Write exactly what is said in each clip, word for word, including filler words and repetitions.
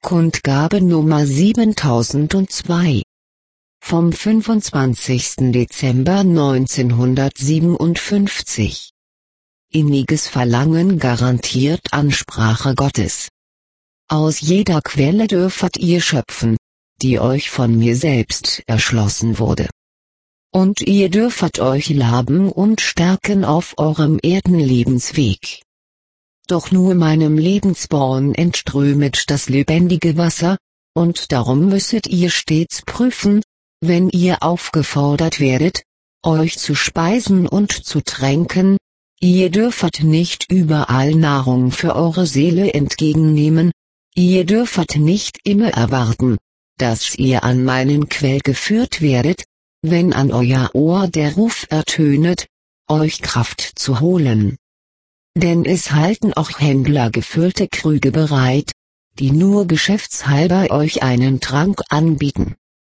Kundgabe Nummer siebentausendzwei. Vom fünfundzwanzigsten Dezember neunzehnhundertsiebenundfünfzig. Inniges Verlangen garantiert Ansprache Gottes. Aus jeder Quelle dürfet ihr schöpfen, die euch von mir selbst erschlossen wurde. Und ihr dürfet euch laben und stärken auf eurem Erdenlebensweg. Doch nur meinem Lebensborn entströmet das lebendige Wasser, und darum müsset ihr stets prüfen, wenn ihr aufgefordert werdet, euch zu speisen und zu tränken, ihr dürfet nicht überall Nahrung für eure Seele entgegennehmen, ihr dürfet nicht immer erwarten, dass ihr an meinen Quell geführt werdet, wenn an euer Ohr der Ruf ertönet, euch Kraft zu holen. Denn es halten auch Händler gefüllte Krüge bereit, die nur geschäftshalber euch einen Trank anbieten.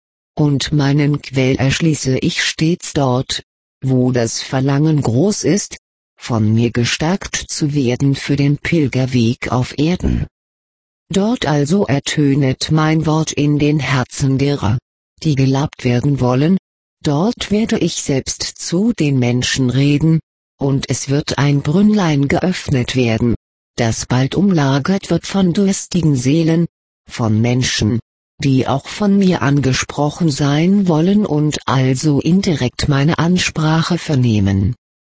Und meinen Quell erschließe ich stets dort, wo das Verlangen groß ist, von mir gestärkt zu werden für den Pilgerweg auf Erden. Dort also ertönet mein Wort in den Herzen derer, die gelabt werden wollen, dort werde ich selbst zu den Menschen reden, und es wird ein Brünnlein geöffnet werden, das bald umlagert wird von durstigen Seelen, von Menschen, die auch von mir angesprochen sein wollen und also indirekt meine Ansprache vernehmen.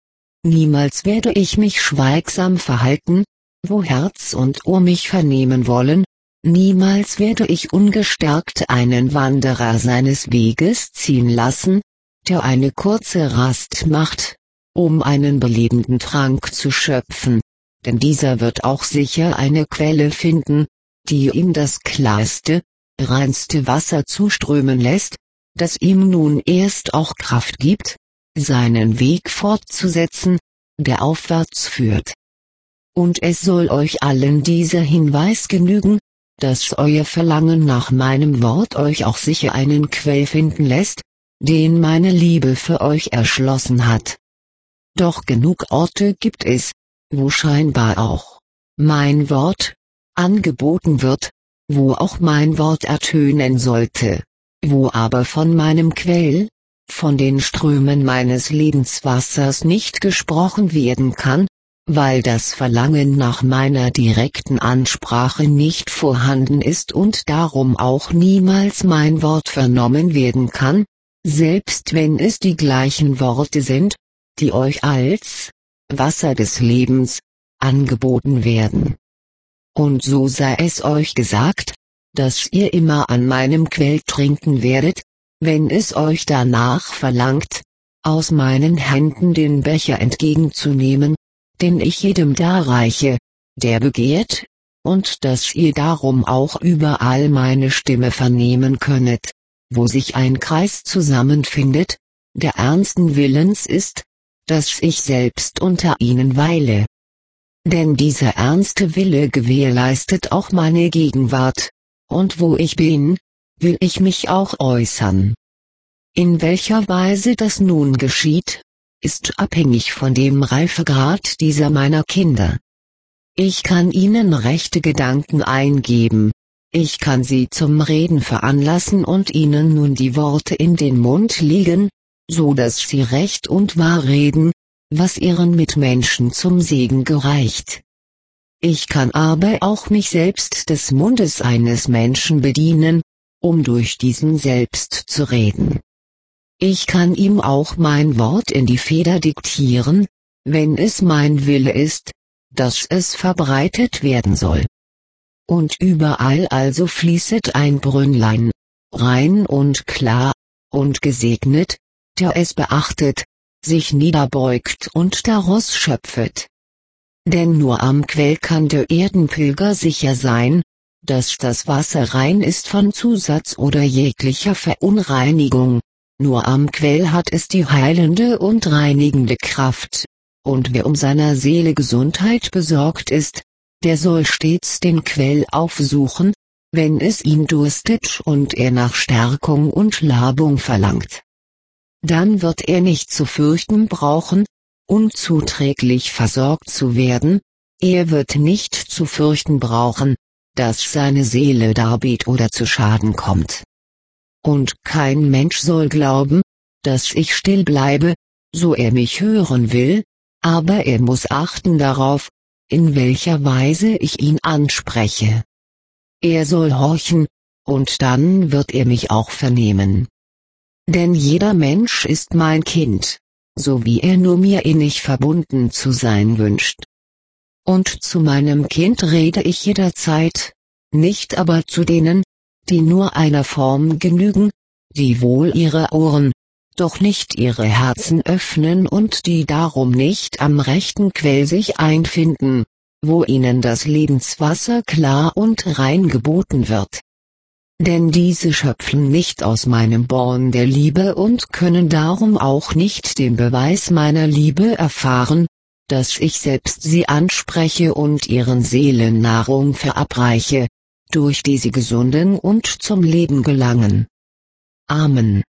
Niemals werde ich mich schweigsam verhalten, wo Herz und Ohr mich vernehmen wollen, niemals werde ich ungestärkt einen Wanderer seines Weges ziehen lassen, der eine kurze Rast macht, um einen belebenden Trank zu schöpfen, denn dieser wird auch sicher eine Quelle finden, die ihm das klarste, reinste Wasser zuströmen lässt, das ihm nun erst auch Kraft gibt, seinen Weg fortzusetzen, der aufwärts führt. Und es soll euch allen dieser Hinweis genügen, dass euer Verlangen nach meinem Wort euch auch sicher einen Quell finden lässt, den meine Liebe für euch erschlossen hat. Doch genug Orte gibt es, wo scheinbar auch mein Wort angeboten wird, wo auch mein Wort ertönen sollte, wo aber von meinem Quell, von den Strömen meines Lebenswassers nicht gesprochen werden kann, weil das Verlangen nach meiner direkten Ansprache nicht vorhanden ist und darum auch niemals mein Wort vernommen werden kann, selbst wenn es die gleichen Worte sind, die euch als Wasser des Lebens angeboten werden. Und so sei es euch gesagt, dass ihr immer an meinem Quell trinken werdet, wenn es euch danach verlangt, aus meinen Händen den Becher entgegenzunehmen, den ich jedem darreiche, der begehrt, und dass ihr darum auch überall meine Stimme vernehmen könnet, wo sich ein Kreis zusammenfindet, der ernsten Willens ist, dass ich selbst unter ihnen weile. Denn dieser ernste Wille gewährleistet auch meine Gegenwart, und wo ich bin, will ich mich auch äußern. In welcher Weise das nun geschieht, ist abhängig von dem Reifegrad dieser meiner Kinder. Ich kann ihnen rechte Gedanken eingeben, ich kann sie zum Reden veranlassen und ihnen nun die Worte in den Mund legen, so dass sie recht und wahr reden, was ihren Mitmenschen zum Segen gereicht. Ich kann aber auch mich selbst des Mundes eines Menschen bedienen, um durch diesen selbst zu reden. Ich kann ihm auch mein Wort in die Feder diktieren, wenn es mein Wille ist, dass es verbreitet werden soll. Und überall also fließet ein Brünnlein, rein und klar, und gesegnet, der es beachtet, sich niederbeugt und daraus schöpfet. Denn nur am Quell kann der Erdenpilger sicher sein, dass das Wasser rein ist von Zusatz oder jeglicher Verunreinigung, nur am Quell hat es die heilende und reinigende Kraft, und wer um seiner Seele Gesundheit besorgt ist, der soll stets den Quell aufsuchen, wenn es ihn durstet und er nach Stärkung und Labung verlangt. Dann wird er nicht zu fürchten brauchen, unzuträglich versorgt zu werden, er wird nicht zu fürchten brauchen, dass seine Seele darbiet oder zu Schaden kommt. Und kein Mensch soll glauben, dass ich still bleibe, so er mich hören will, aber er muss achten darauf, in welcher Weise ich ihn anspreche. Er soll horchen, und dann wird er mich auch vernehmen. Denn jeder Mensch ist mein Kind, so wie er nur mir innig verbunden zu sein wünscht. Und zu meinem Kind rede ich jederzeit, nicht aber zu denen, die nur einer Form genügen, die wohl ihre Ohren, doch nicht ihre Herzen öffnen und die darum nicht am rechten Quell sich einfinden, wo ihnen das Lebenswasser klar und rein geboten wird. Denn diese schöpfen nicht aus meinem Born der Liebe und können darum auch nicht den Beweis meiner Liebe erfahren, dass ich selbst sie anspreche und ihren Seelen Nahrung verabreiche, durch die sie gesunden und zum Leben gelangen. Amen.